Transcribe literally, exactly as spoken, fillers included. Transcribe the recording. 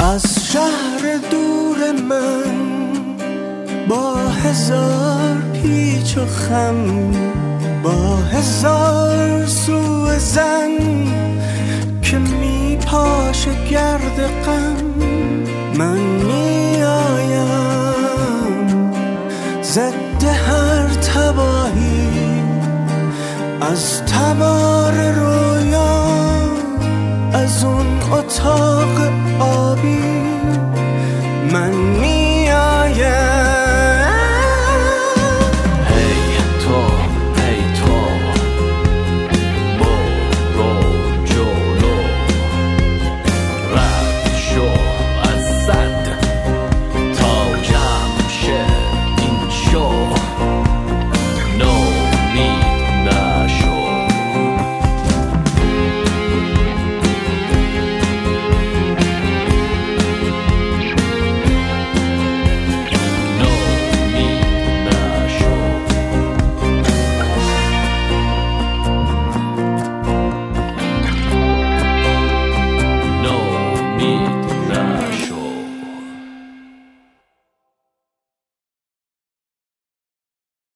از شهر دور من با هزار پیچ و خم، با هزار سوء زن که می پاشه گرد غم، من می آیم ضد هر تباهی از تبار رویا، از اون اتاق آبی